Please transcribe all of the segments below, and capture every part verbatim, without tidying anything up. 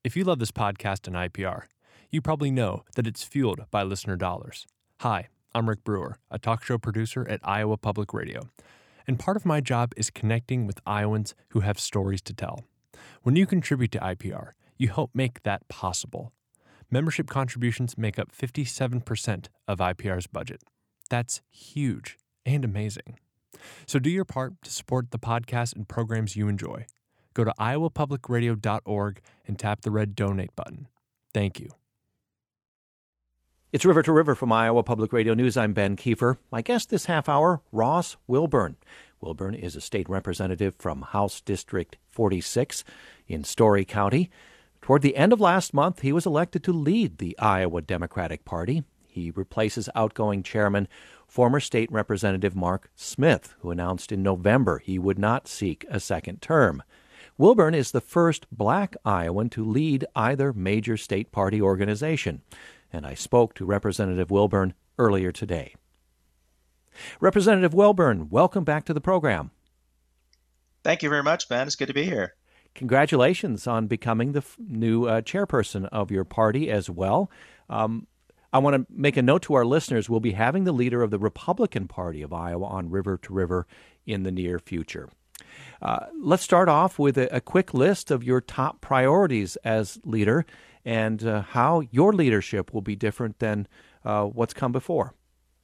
If you love this podcast and I P R, you probably know that it's fueled by listener dollars. Hi, I'm Rick Brewer, a talk show producer at Iowa Public Radio, and part of my job is connecting with Iowans who have stories to tell. When you contribute to I P R, you help make that possible. Membership contributions make up fifty-seven percent of I P R's budget. That's huge and amazing. So do your part to support the podcast and programs you enjoy. Go to iowa public radio dot org and tap the red donate button. Thank you. It's River to River from Iowa Public Radio News. I'm Ben Kiefer. My guest this half hour, Ross Wilburn. Wilburn is a state representative from House District forty-six in Story County. Toward the end of last month, he was elected to lead the Iowa Democratic Party. He replaces outgoing chairman, former state representative Mark Smith, who announced in November he would not seek a second term. Wilburn is the first black Iowan to lead either major state party organization, and I spoke to Representative Wilburn earlier today. Representative Wilburn, welcome back to the program. Thank you very much, Ben. It's good to be here. Congratulations on becoming the f- new uh, chairperson of your party as well. Um, I want to make a note to our listeners. We'll be having the leader of the Republican Party of Iowa on River to River in the near future. Uh, let's start off with a, a quick list of your top priorities as leader and uh, how your leadership will be different than uh, what's come before.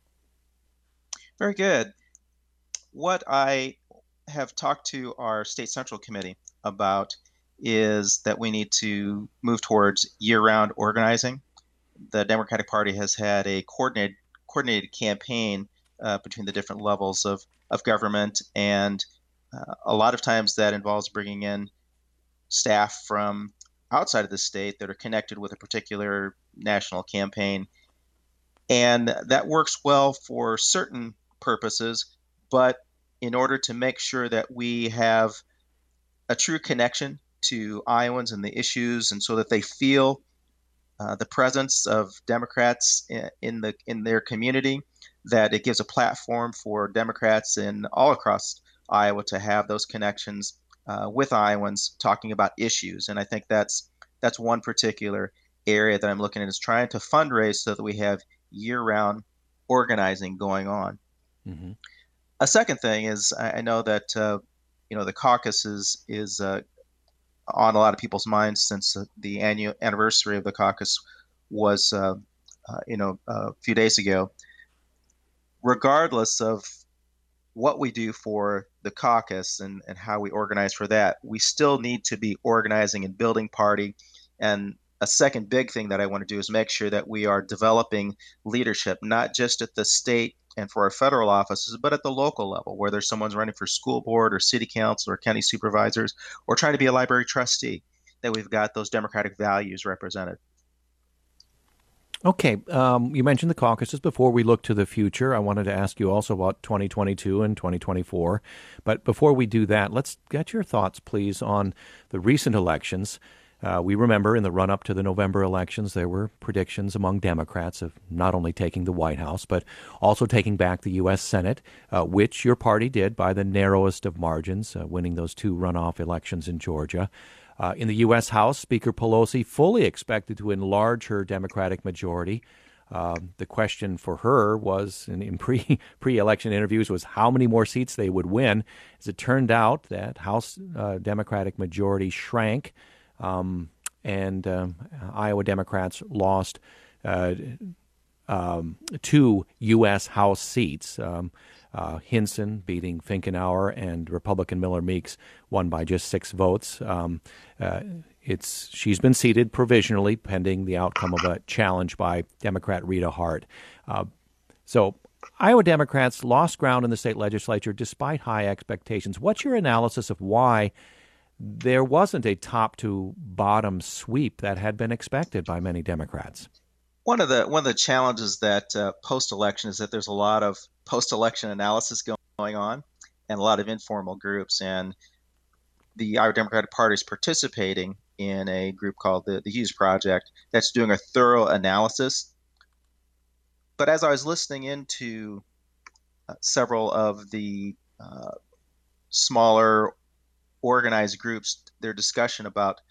Very good. What I have talked to our State Central Committee about is that we need to move towards year-round organizing. The Democratic Party has had a coordinated coordinated campaign uh, between the different levels of, of government, and uh, a lot of times that involves bringing in staff from outside of the state that are connected with a particular national campaign. And that works well for certain purposes, but in order to make sure that we have a true connection to Iowans and the issues, and so that they feel uh, the presence of Democrats in the in their community, that it gives a platform for Democrats in all across Iowa to have those connections uh, with Iowans talking about issues. And I think that's that's one particular area that I'm looking at, is trying to fundraise so that we have year-round organizing going on. Mm-hmm. A second thing is, I, I know that uh, you know the caucus is is uh, on a lot of people's minds since uh, the annual anniversary of the caucus was uh, uh, you know a few days ago. Regardless of what we do for the caucus and, and how we organize for that, we still need to be organizing and building party. And a second big thing that I want to do is make sure that we are developing leadership, not just at the state and for our federal offices, but at the local level, where there's someone's running for school board or city council or county supervisors, or trying to be a library trustee, that we've got those democratic values represented. Okay, um, you mentioned the caucuses. Before we look to the future, I wanted to ask you also about twenty twenty-two and twenty twenty-four. But before we do that, let's get your thoughts, please, on the recent elections. Uh, we remember in the run-up to the November elections, there were predictions among Democrats of not only taking the White House, but also taking back the U S Senate, uh, which your party did by the narrowest of margins, uh, winning those two runoff elections in Georgia. Uh, in the U S House, Speaker Pelosi fully expected to enlarge her Democratic majority. Uh, the question for her was, in, in pre, pre-election interviews, was how many more seats they would win. As it turned out, that House uh, Democratic majority shrank, um, and um, Iowa Democrats lost uh, um, two U S House seats. Um, Uh, Hinson beating Finkenauer, and Republican Miller Meeks won by just six votes. Um, uh, it's she's been seated provisionally pending the outcome of a challenge by Democrat Rita Hart. Uh, so Iowa Democrats lost ground in the state legislature despite high expectations. What's your analysis of why there wasn't a top-to-bottom sweep that had been expected by many Democrats? One of the one of the challenges that uh, post-election is that there's a lot of post-election analysis going on, and a lot of informal groups. And the Iowa Democratic Party is participating in a group called the, the Hughes Project that's doing a thorough analysis. But as I was listening into uh, several of the uh, smaller organized groups, their discussion about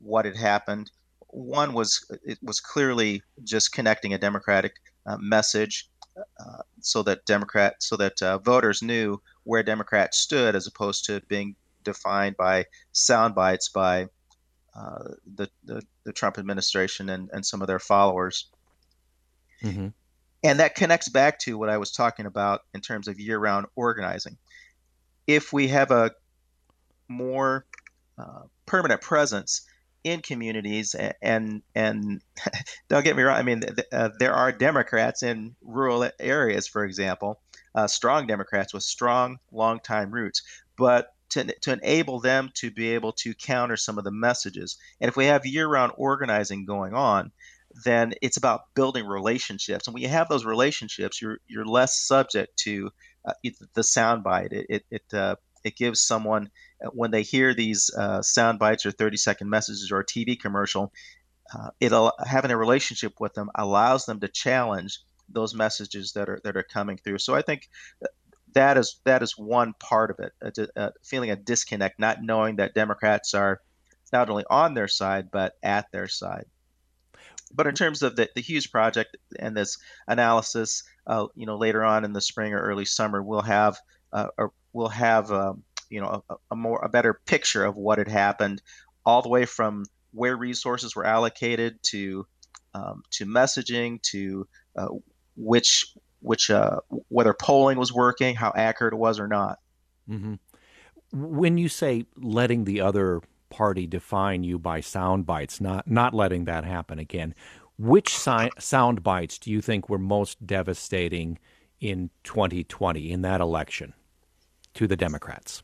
what had happened. One was it was clearly just connecting a Democratic uh, message uh, so that Democrat so that uh, voters knew where Democrats stood, as opposed to being defined by sound bites by uh, the, the the Trump administration and, and some of their followers. Mm-hmm. And that connects back to what I was talking about in terms of year-round organizing. If we have a more uh, permanent presence in communities, and and, and don't get me wrong, I mean, th- uh, there are Democrats in rural areas, for example, uh, strong Democrats with strong, long-time roots, but to, to enable them to be able to counter some of the messages. And if we have year-round organizing going on, then it's about building relationships. And when you have those relationships, you're you're less subject to uh, the soundbite. It it it, uh, it gives someone, when they hear these uh, sound bites or thirty second messages or a T V commercial, uh, it'll having a relationship with them allows them to challenge those messages that are that are coming through. So I think that is that is one part of it, a, a feeling a disconnect, not knowing that Democrats are not only on their side but at their side. But in terms of the, the Hughes project and this analysis, uh, you know, later on in the spring or early summer, we'll have uh, a, we'll have um, you know a, a more a better picture of what had happened, all the way from where resources were allocated to um, to messaging to uh, which which uh, whether polling was working, how accurate it was or not. Mm-hmm. When you say letting the other party define you by sound bites, not not letting that happen again, which si- sound bites do you think were most devastating in twenty twenty in that election to the Democrats?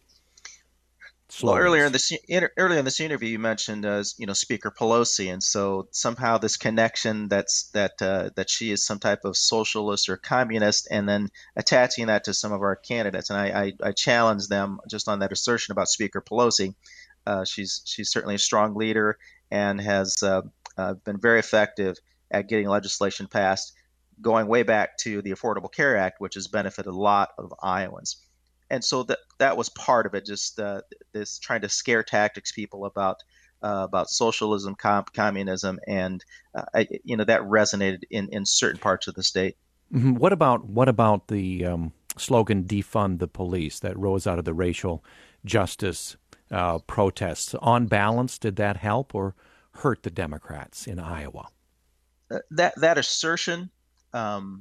Well, Slogans. earlier in this inter, earlier in this interview, you mentioned uh, you know Speaker Pelosi, and so somehow this connection that's that uh, that she is some type of socialist or communist, and then attaching that to some of our candidates. And I, I, I challenge them just on that assertion about Speaker Pelosi. Uh, she's she's certainly a strong leader and has uh, uh, been very effective at getting legislation passed, going way back to the Affordable Care Act, which has benefited a lot of Iowans. And so that that was part of it, just uh, this trying to scare tactics people about uh, about socialism, com- communism, and uh, I, you know that resonated in, in certain parts of the state. Mm-hmm. What about what about the um, slogan "Defund the Police" that rose out of the racial justice uh, protests? On balance, did that help or hurt the Democrats in Iowa? Uh, that that assertion. Um,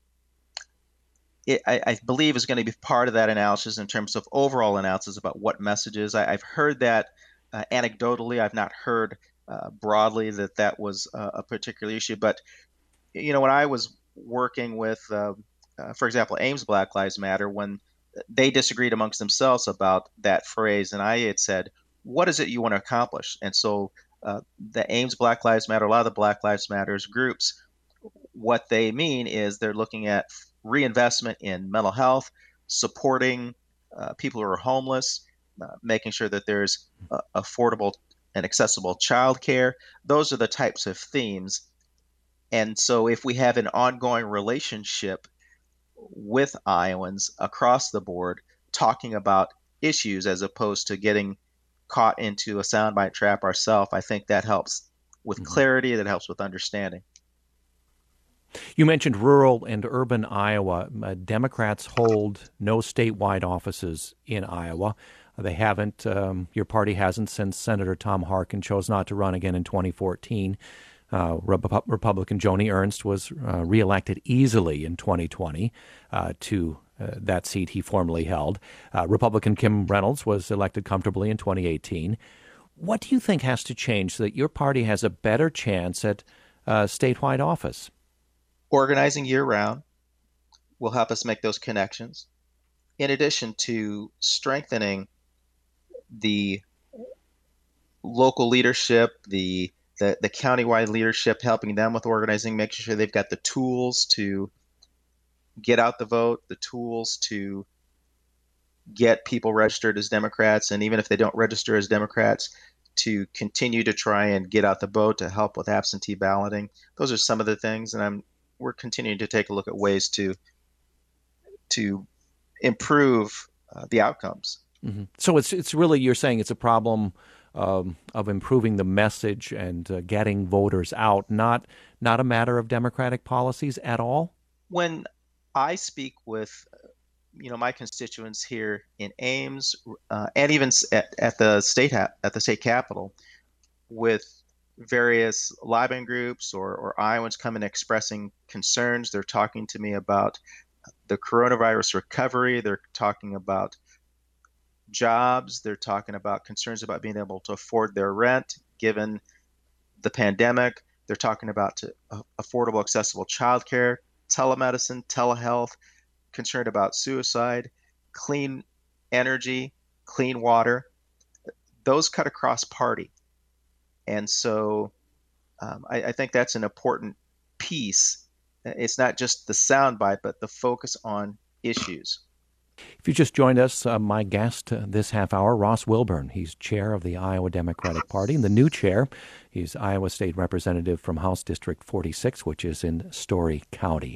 It, I, I believe is going to be part of that analysis in terms of overall analysis about what messages. I, I've heard that uh, anecdotally. I've not heard uh, broadly that that was uh, a particular issue. But you know, when I was working with, uh, uh, for example, Ames Black Lives Matter, when they disagreed amongst themselves about that phrase, and I had said, "What is it you want to accomplish?" And so uh, the Ames Black Lives Matter, a lot of the Black Lives Matters groups, what they mean is they're looking at reinvestment in mental health, supporting uh, people who are homeless, uh, making sure that there's uh, affordable and accessible childcare. Those are the types of themes. And so, if we have an ongoing relationship with Iowans across the board, talking about issues as opposed to getting caught into a soundbite trap ourselves, I think that helps with Mm-hmm. clarity, that helps with understanding. You mentioned rural and urban Iowa. Uh, Democrats hold no statewide offices in Iowa. They haven't, um, your party hasn't, since Senator Tom Harkin chose not to run again in twenty fourteen. Uh, Rep- Republican Joni Ernst was uh, reelected easily in twenty twenty uh, to uh, that seat he formerly held. Uh, Republican Kim Reynolds was elected comfortably in twenty eighteen. What do you think has to change so that your party has a better chance at uh, statewide office? Organizing year round will help us make those connections, in addition to strengthening the local leadership, the the, the countywide leadership, helping them with organizing, making sure they've got the tools to get out the vote, the tools to get people registered as Democrats, and even if they don't register as Democrats, to continue to try and get out the vote to help with absentee balloting. Those are some of the things, and I'm we're continuing to take a look at ways to to improve uh, the outcomes. Mm-hmm. So it's it's really, you're saying it's a problem um, of improving the message and uh, getting voters out, not not a matter of Democratic policies at all? When I speak with, you know, my constituents here in Ames, uh, and even at, at the state ha- at the state capitol, with various lobbying groups or, or Iowans coming expressing concerns, they're talking to me about the coronavirus recovery. They're talking about jobs. They're talking about concerns about being able to afford their rent given the pandemic. They're talking about to, uh, affordable, accessible childcare, telemedicine, telehealth, concerned about suicide, clean energy, clean water. Those cut across party. And so um, I, I think that's an important piece. It's not just the soundbite, but the focus on issues. If you just joined us, uh, my guest uh, this half hour, Ross Wilburn. He's chair of the Iowa Democratic Party, and the new chair, he's Iowa State Representative from House District forty-six, which is in Story County.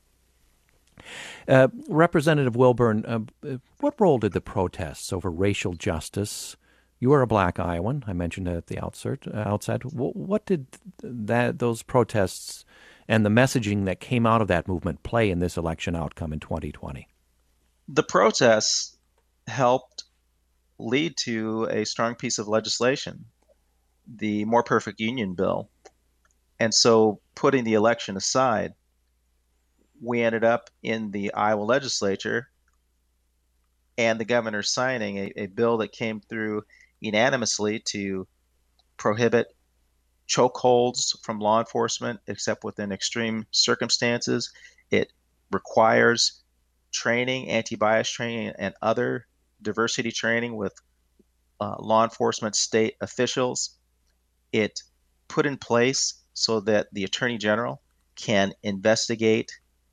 Uh, Representative Wilburn, uh, what role did the protests over racial justice? You are a black Iowan. I mentioned that at the outset. Uh, outset. What, what did that those protests and the messaging that came out of that movement play in this election outcome in twenty twenty? The protests helped lead to a strong piece of legislation, the More Perfect Union bill. And so, putting the election aside, we ended up in the Iowa legislature and the governor signing a, a bill that came through unanimously to prohibit chokeholds from law enforcement except within extreme circumstances. It requires training, anti-bias training, and other diversity training with uh, law enforcement state officials. It put in place so that the Attorney General can investigate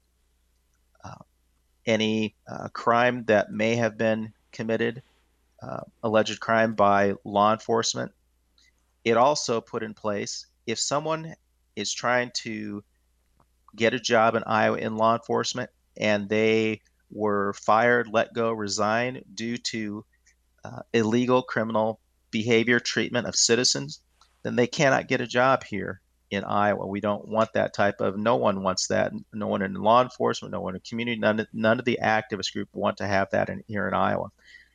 uh, any uh, crime that may have been committed, uh, alleged crime by law enforcement. It also put in place, if someone is trying to get a job in Iowa in law enforcement and they were fired, let go, resigned due to uh, illegal criminal behavior, treatment of citizens, then they cannot get a job here in Iowa. We don't want that type of, no one wants that. No one in law enforcement, no one in community, none of, none of the activist group want to have that in, here in Iowa.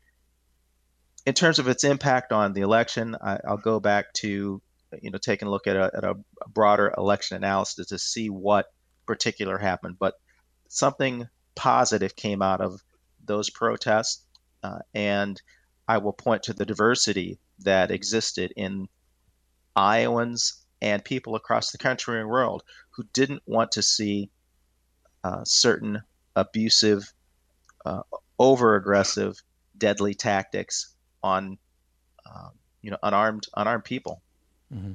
In terms of its impact on the election, I, I'll go back to, you know, taking a look at a, at a broader election analysis to see what particular happened. But something positive came out of those protests, uh, and I will point to the diversity that existed in Iowans and people across the country and world who didn't want to see uh, certain abusive, uh, over-aggressive, deadly tactics on, uh, you know, unarmed unarmed people. Mm-hmm.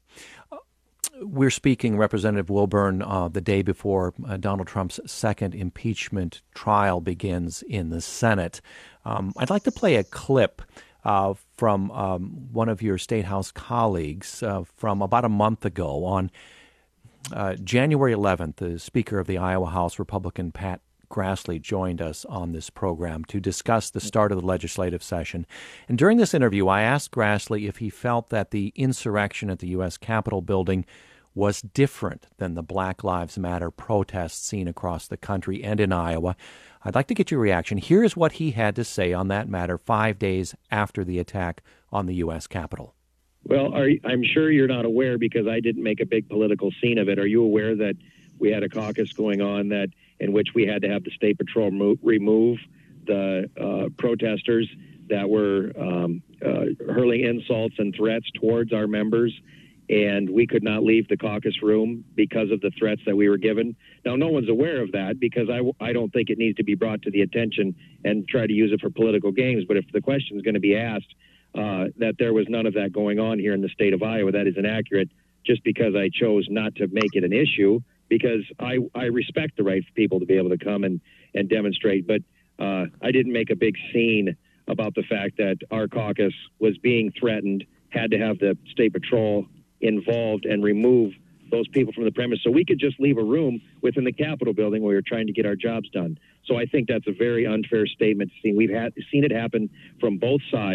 We're speaking, Representative Wilburn, uh, the day before uh, Donald Trump's second impeachment trial begins in the Senate. Um, I'd like to play a clip uh, from um, one of your State House colleagues uh, from about a month ago. On uh, January eleventh, the Speaker of the Iowa House, Republican Pat Grassley, joined us on this program to discuss the start of the legislative session. And during this interview, I asked Grassley if he felt that the insurrection at the U S Capitol building was different than the Black Lives Matter protests seen across the country and in Iowa. I'd like to get your reaction. Here's what he had to say on that matter five days after the attack on the U S Capitol. Well, are, I'm sure you're not aware, because I didn't make a big political scene of it. Are you aware that we had a caucus going on that in which we had to have the State Patrol mo- remove the uh, protesters that were um, uh, hurling insults and threats towards our members, and we could not leave the caucus room because of the threats that we were given? Now, no one's aware of that, because I, I don't think it needs to be brought to the attention and try to use it for political games. But if the question is going to be asked uh, that there was none of that going on here in the state of Iowa, that is inaccurate, just because I chose not to make it an issue, because I, I respect the right for people to be able to come and, and demonstrate. But uh, I didn't make a big scene about the fact that our caucus was being threatened, had to have the State Patrol involved and remove those people from the premise so we could just leave a room within the Capitol building where we were trying to get our jobs done. So I think that's a very unfair statement to see. We've had, seen it happen from both sides,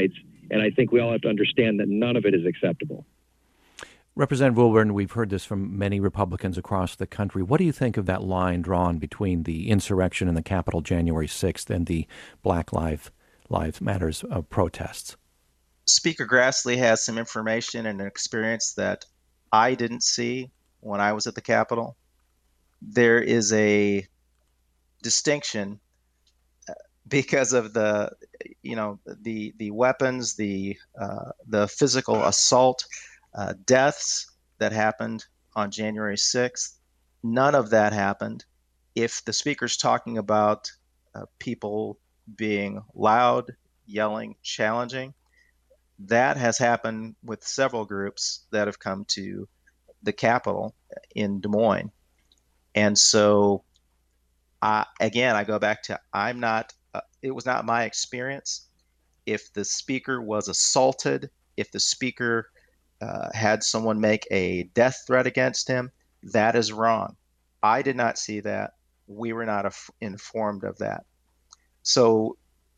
And I think we all have to understand that none of it is acceptable. Representative Wilburn, we've heard this from many Republicans across the country. What do you think of that line drawn between the insurrection in the Capitol January sixth and the Black Lives, Lives Matters uh, protests? Speaker Grassley has some information and an experience that I didn't see when I was at the Capitol. There is a distinction because of the, you know, the the weapons, the uh, the physical assault, uh, deaths that happened on January sixth. None of that happened. If the speaker's talking about uh, people being loud, yelling, challenging, that has happened with several groups that have come to the Capitol in Des Moines. And so, uh, again, I go back to I'm not, uh, it was not my experience. If the speaker was assaulted, if the speaker uh, had someone make a death threat against him, that is wrong. I did not see that. We were not af- informed of that. So,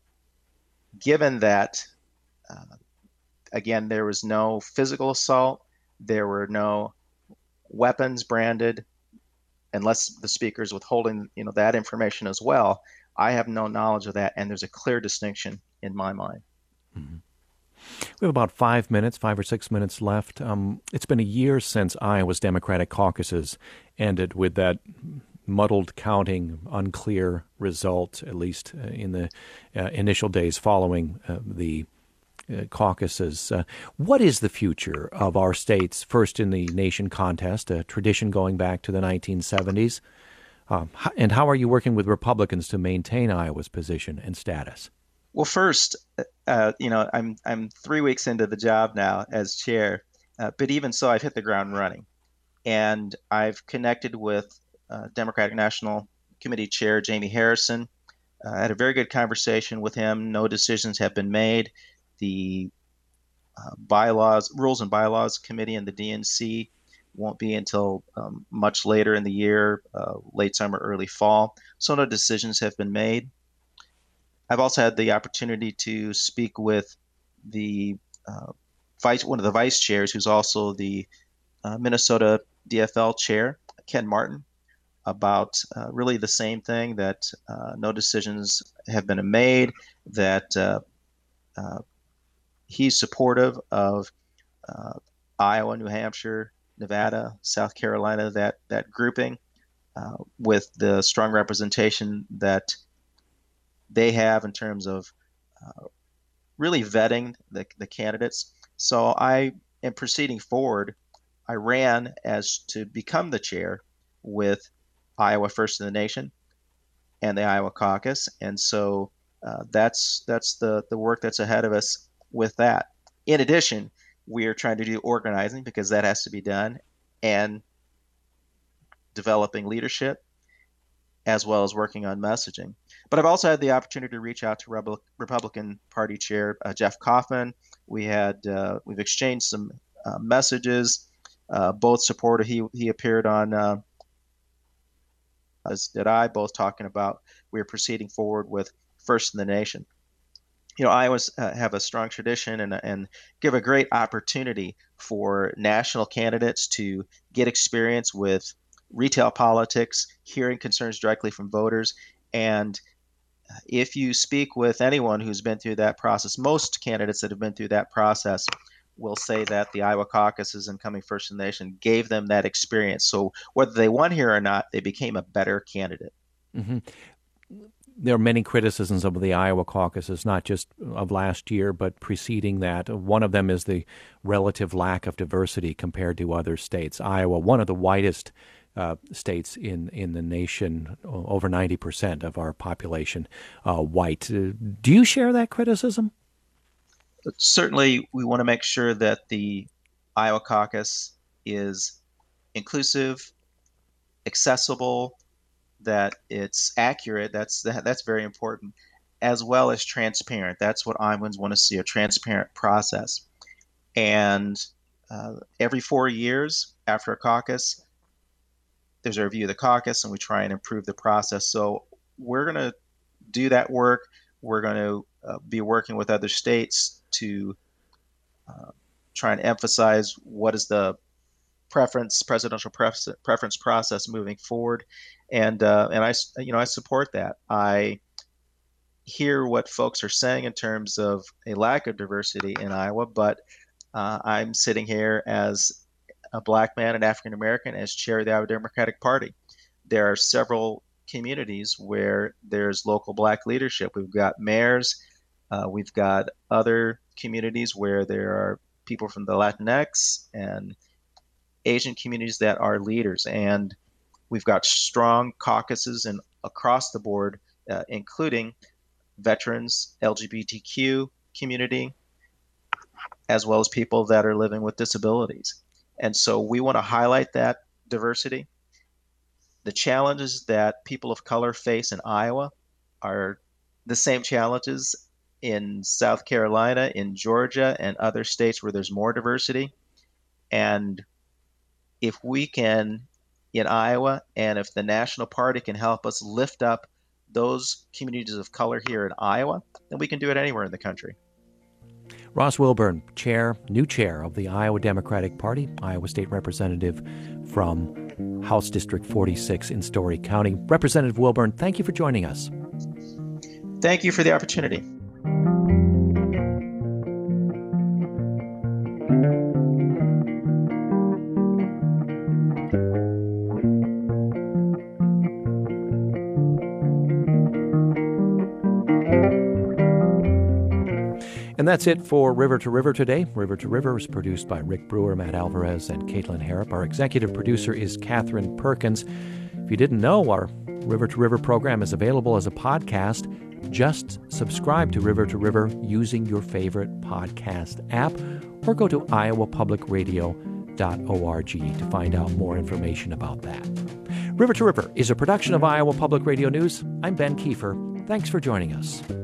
given that, uh, again, there was no physical assault, there were no weapons branded, unless the speaker is withholding, you know, that information as well. I have no knowledge of that, and there's a clear distinction in my mind. Mm-hmm. We have about five minutes, five or six minutes left. Um, it's been a year since Iowa's Democratic caucuses ended with that muddled counting, unclear result, at least uh, in the uh, initial days following uh, the uh, caucuses. Uh, what is the future of our state's first in the nation contest, a tradition going back to the nineteen seventies? Um, and how are you working with Republicans to maintain Iowa's position and status? Well, first, uh, you know, I'm I'm three weeks into the job now as chair, uh, but even so, I've hit the ground running, and I've connected with uh, Democratic National Committee Chair Jamie Harrison. Uh, I had a very good conversation with him. No decisions have been made. The uh, bylaws, Rules and Bylaws Committee and the D N C won't be until um, much later in the year, uh, late summer, early fall. So no decisions have been made. I've also had the opportunity to speak with the uh, vice, one of the vice chairs, who's also the uh, Minnesota D F L chair, Ken Martin, about uh, really the same thing, that uh, no decisions have been made, that uh, uh, he's supportive of uh, Iowa, New Hampshire, Nevada, South Carolina, that that grouping, uh, with the strong representation that they have in terms of uh, really vetting the, the candidates. So I am proceeding forward. I ran as to become the chair with Iowa First in the Nation and the Iowa Caucus, and so uh, that's that's the the work that's ahead of us with that. In addition, we are trying to do organizing, because that has to be done, and developing leadership, as well as working on messaging. But I've also had the opportunity to reach out to Rebel, Republican Party Chair uh, Jeff Kaufman. We had uh, we've exchanged some uh, messages, uh, both supportive. He he appeared on, uh, as did I, both talking about we're proceeding forward with First in the Nation. You know, Iowas uh, have a strong tradition and and give a great opportunity for national candidates to get experience with retail politics, hearing concerns directly from voters. And if you speak with anyone who's been through that process, most candidates that have been through that process will say that the Iowa caucuses and coming First in the Nation gave them that experience. So whether they won here or not, they became a better candidate. Mm-hmm. There are many criticisms of the Iowa caucuses, not just of last year, but preceding that. One of them is the relative lack of diversity compared to other states. Iowa, one of the whitest uh, states in, in the nation, over ninety percent of our population uh, white. Uh, do you share that criticism? But certainly, we want to make sure that the Iowa caucus is inclusive, accessible, that it's accurate. That's that, that's very important, as well as transparent. That's what Iowans want to see, a transparent process. And uh, every four years after a caucus, there's a review of the caucus, and we try and improve the process. So we're going to do that work. We're going to uh, be working with other states to uh, try and emphasize what is the preference, presidential pref- preference process moving forward, and uh, and I, you know, I support that. I hear what folks are saying in terms of a lack of diversity in Iowa, but uh, I'm sitting here as a black man and African American as chair of the Iowa Democratic Party. There are several communities where there's local black leadership. We've got mayors, uh, we've got other communities where there are people from the Latinx and Asian communities that are leaders, and we've got strong caucuses and across the board, uh, including veterans, L G B T Q community, as well as people that are living with disabilities. And so we want to highlight that diversity. The challenges that people of color face in Iowa are the same challenges in South Carolina, in Georgia, and other states where there's more diversity. And if we can, in Iowa, and if the National Party can help us lift up those communities of color here in Iowa, then we can do it anywhere in the country. Ross Wilburn, chair, new chair of the Iowa Democratic Party, Iowa State Representative from House District forty-six in Story County. Representative Wilburn, thank you for joining us. Thank you for the opportunity. And that's it for River to River today. River to River is produced by Rick Brewer, Matt Alvarez, and Caitlin Harrop. Our executive producer is Catherine Perkins. If you didn't know, our River to River program is available as a podcast. Just subscribe to River to River using your favorite podcast app, or go to iowa public radio dot org to find out more information about that. River to River is a production of Iowa Public Radio News. I'm Ben Kiefer. Thanks for joining us.